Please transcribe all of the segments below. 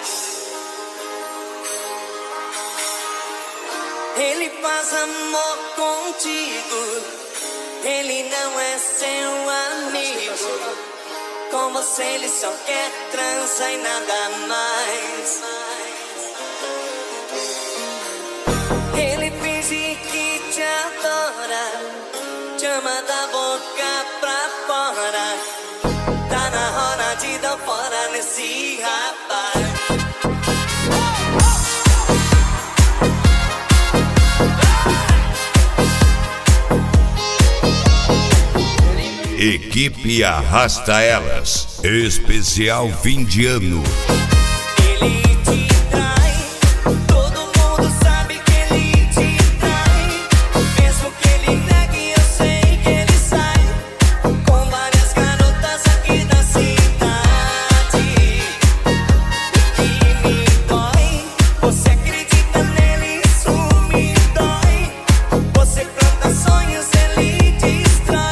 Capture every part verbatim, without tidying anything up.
Ele faz amor contigo, ele não é seu amigo. Com você ele só quer transar e nada mais. Ele finge que te adora, te ama da boca pra fora. Tá na hora de dar fora nesse rapaz. Equipe Arrasta Elas, especial fim de ano. Ele te trai, todo mundo sabe que ele te trai. Mesmo que ele negue, eu sei que ele sai com várias garotas aqui da cidade. O que me dói, você acredita nele, isso me dói. Você planta sonhos, ele destrói.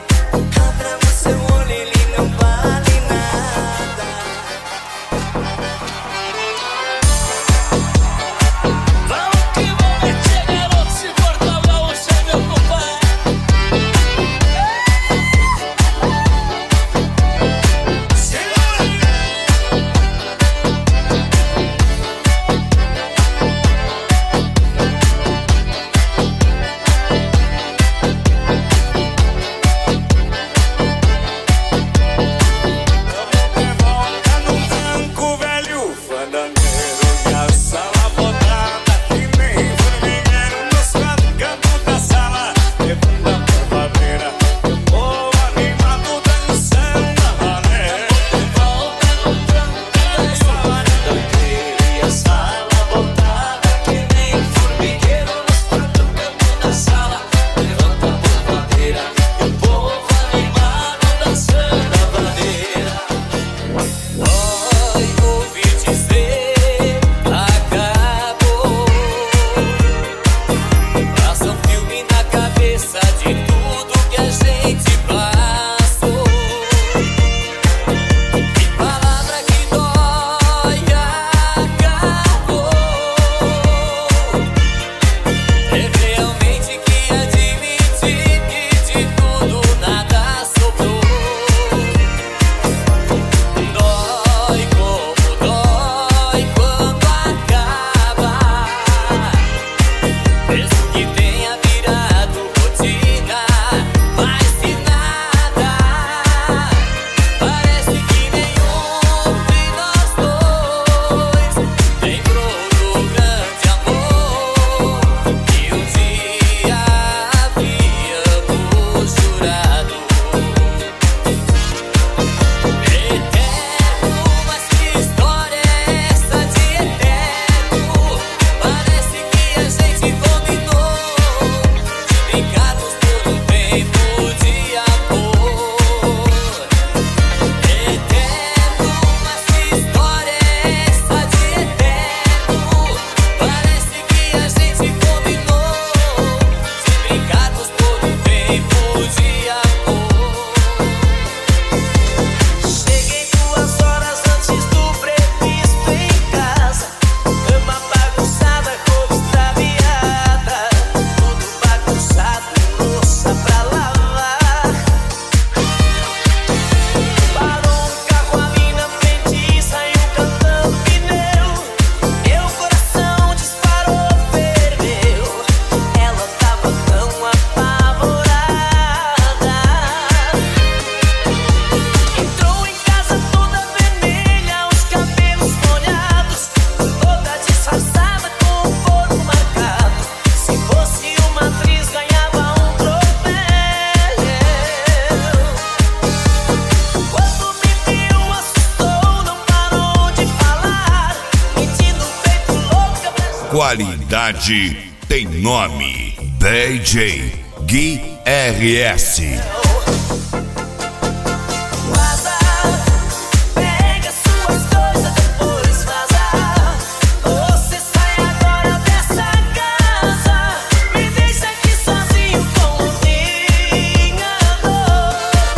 Qualidade tem nome. D J Gui R S.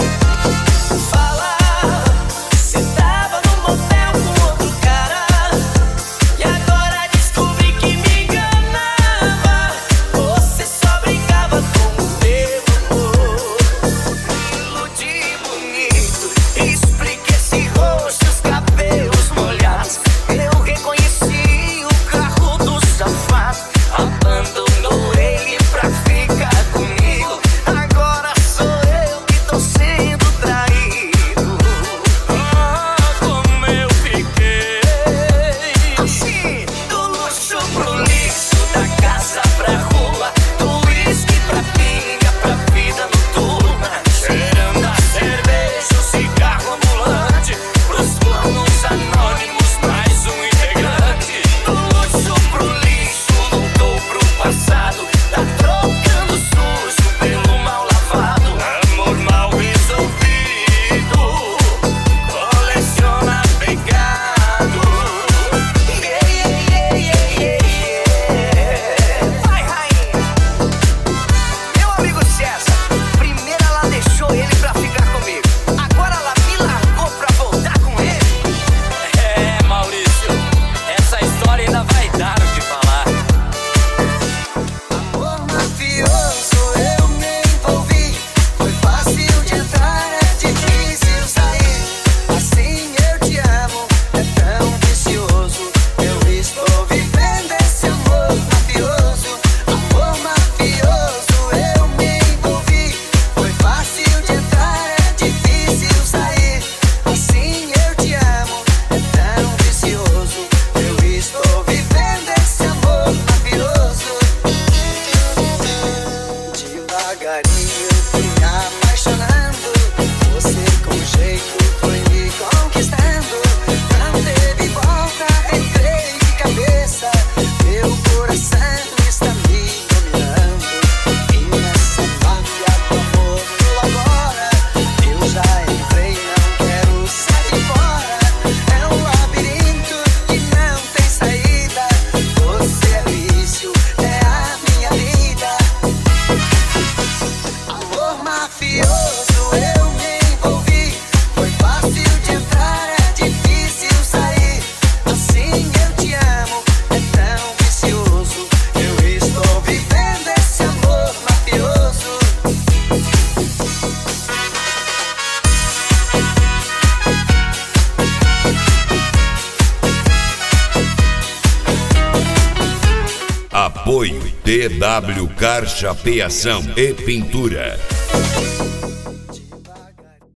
Fala, se tava no motel com outro cara. Apoio T W Car Chapeação e Pintura.